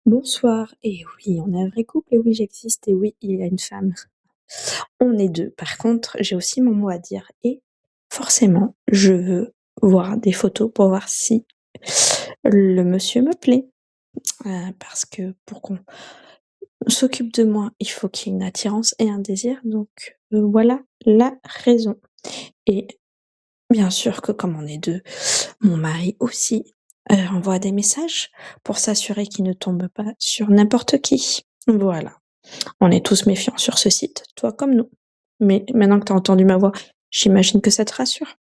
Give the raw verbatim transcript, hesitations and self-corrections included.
Bonsoir. Et oui, on est un vrai couple et oui, j'existe et oui, il y a une femme. On est deux. Par contre, j'ai aussi mon mot à dire et forcément, je veux voir des photos pour voir si le monsieur me plaît. Heu, parce que pour qu'on s'occupe de moi, il faut qu'il y ait une attirance et un désir donc heu, voilà la raison et bien sûr que comme on est deux, mon mari aussi, heu, envoie des messages pour s'assurer qu'il ne tombe pas sur n'importe qui. Voilà. On est tous méfiants sur ce site, toi comme nous. Mais maintenant que tu as entendu ma voix, j'imagine que ça te rassure?